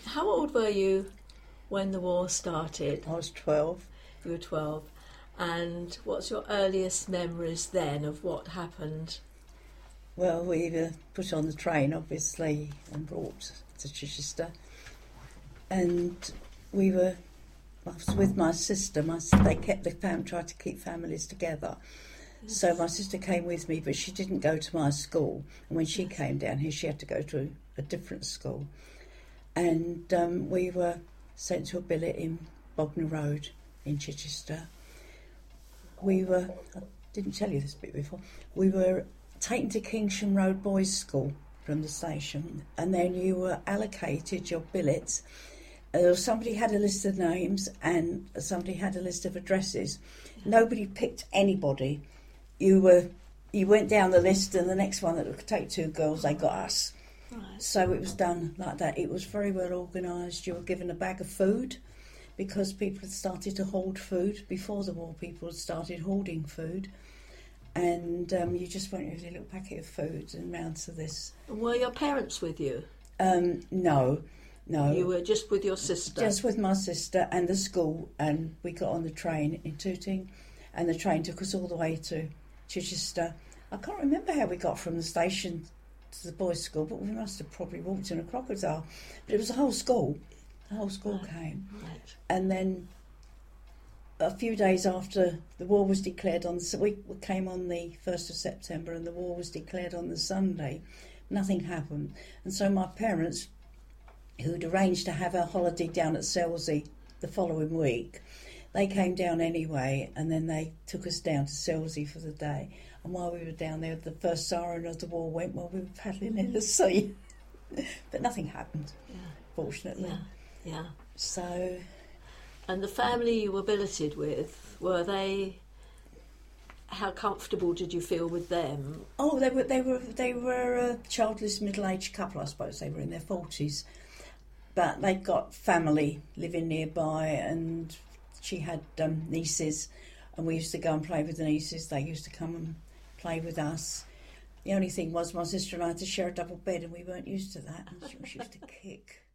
How old were you when the war started? I was 12. You were 12. And what's your earliest memories then of what happened? Well, we were put on the train, obviously, and brought to Chichester. And I was with my sister. Tried to keep families together. Yes. So my sister came with me, but she didn't go to my school. And when she came down here, she had to go to a different school. And we were sent to a billet in Bognor Road in Chichester. I didn't tell you this bit before, we were taken to Kingsham Road Boys' School from the station, and then you were allocated your billets. Somebody had a list of names and somebody had a list of addresses. Nobody picked anybody. You went down the list, and the next one that would take 2 girls, they got us. Right. So it was done like that. It was very well organised. You were given a bag of food, because people had started to hoard food. Before the war, people had started hoarding food. And you just went with a little packet of food and round to this. Were your parents with you? No. You were just with your sister? Just with my sister and the school. And we got on the train in Tooting, and the train took us all the way to Chichester. I can't remember how we got from the station to the boys' school, but we must have probably walked in a crocodile. But it was the whole school. The whole school came. Right. And then a few days after the war was declared, we came on the 1st of September, and the war was declared on the Sunday. Nothing happened. And so my parents, who'd arranged to have a holiday down at Selsey the following week, they came down anyway, and then they took us down to Selsey for the day. And while we were down there, the first siren of the war went while we were paddling in the sea. But nothing happened, fortunately. Yeah. So, and the family you were billeted with, were they? How comfortable did you feel with them? Oh, they were a childless middle-aged couple, I suppose. They were in their 40s, but they'd got family living nearby, and she had nieces, and we used to go and play with the nieces. They used to come and play with us. The only thing was, my sister and I had to share a double bed, and we weren't used to that. And she used to kick.